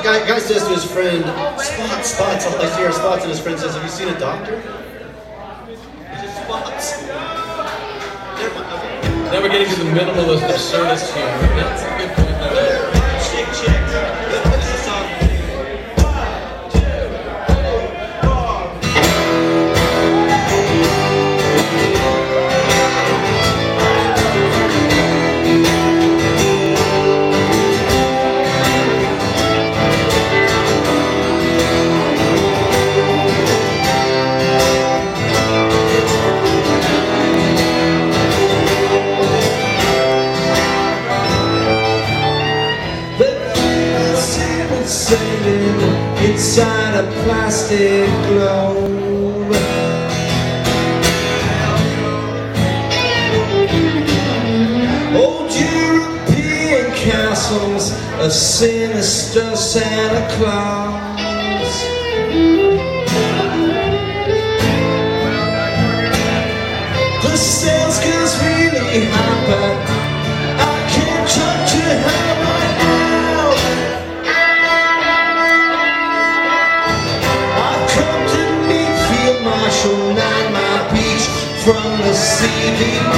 guy says to his friend, spots, all I see are spots, and his friend says, have you seen a doctor? Just spots. Now we're getting to the minimalist absurdist here. That's a good point. Shake. This is a song. Inside a plastic globe, old European castles, a sinister Santa Claus. The sales goes really high, but I can't talk to her right now. Marshall 9 Mile Beach from the CBD.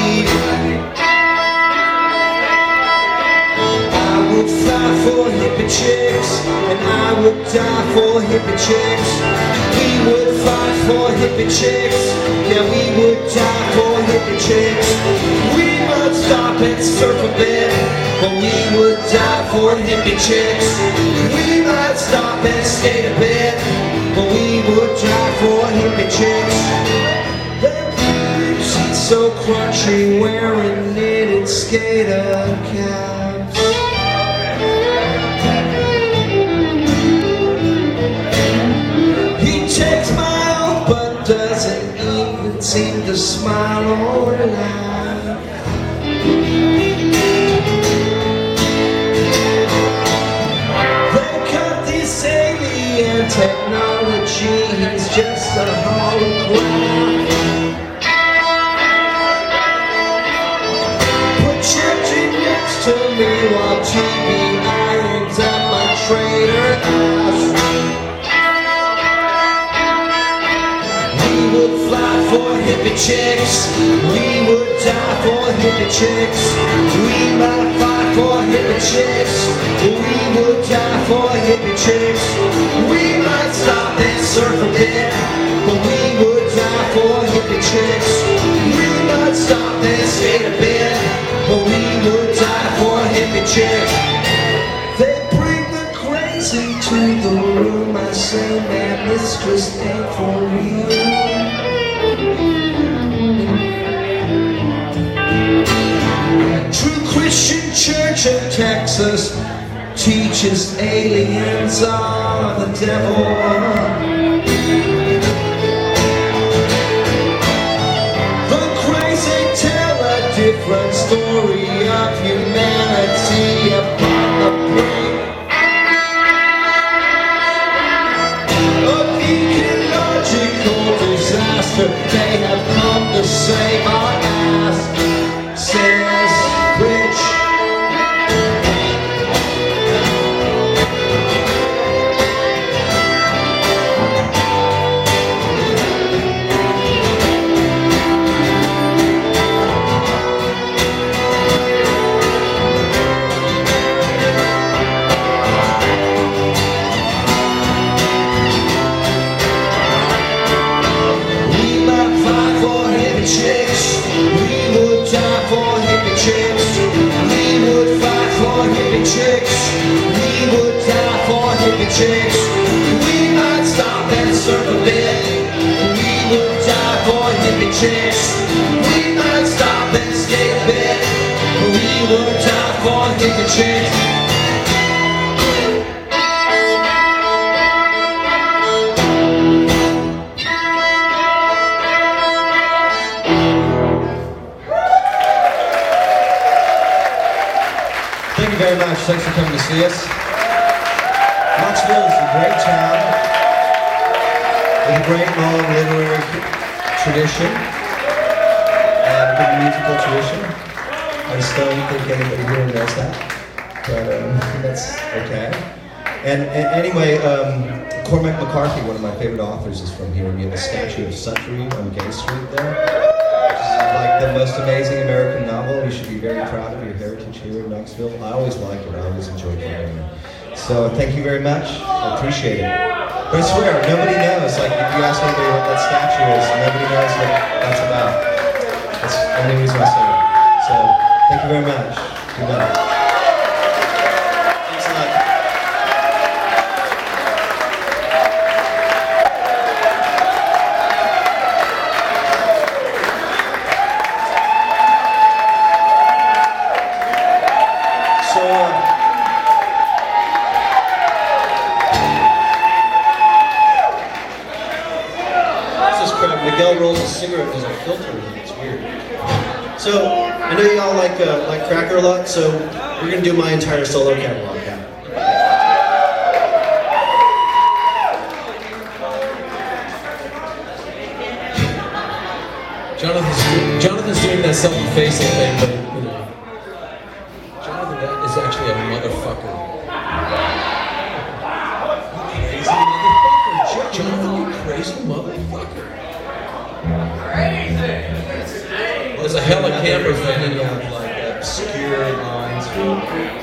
I would fly for hippie chicks, and I would die for hippie chicks. We would fight for hippie chicks, yeah, we would die for hippie chicks. We would stop and surf a bit, but we would die for hippie chicks. We might stop and skate a bit, but we would die for hippie chicks. She's so crunchy, wearing knitted skater caps. He takes my oath, but doesn't even seem to smile or laugh. They cut this alien technology, he's just a hologram. Projecting next to me while TV irons at my trader ass. We would fly for hippie chicks, we would die for hippie chicks. We might fight for hippie chicks, we would die for hippie chicks. We might stop and surf a bit, but we would die for hippie chicks. We might stop and skate a bit, but we would die for hippie chicks. They bring the crazy to the room, I say, man, this just ain't for real. True Christian Church of Texas teaches aliens are the devil. The crazy tell a different story of humanity upon the brink of ecological disaster. They have come to save our ass, says Rich. Chicks, we would die for hippie chicks. We would fight for hippie chicks. We would die for hippie chicks. We might stop and surf a bit. We would die for hippie chicks. We might stop and skate a bit. We would die for hippie chicks. Thank you very much. Thanks for coming to see us. Knoxville is a great town with a great long literary tradition and a big musical tradition. I still don't think anybody here knows that, but that's okay. Anyway, Cormac McCarthy, one of my favorite authors, is from here. We have a statue of Suttree on Gay Street there, which is like the most amazing American novel. You should be very proud of your heritage here in Knoxville. I always liked it. I always enjoyed reading it. So thank you very much. I appreciate it. But I swear, nobody knows. Like, if you ask anybody what that statue is, nobody knows what that's about. That's the only reason I say it. So thank you very much. Good night. Thanks a lot. Miguel rolls a cigarette as a filter in it. It's weird. So, I know y'all like Cracker a lot, so we're going to do my entire solo catalog now. Jonathan's doing that self-effacing thing, but, you know, Jonathan, that is actually a motherfucker. Crazy motherfucker. Jonathan, you crazy motherfucker. There's a hella cameras running out like obscure lines.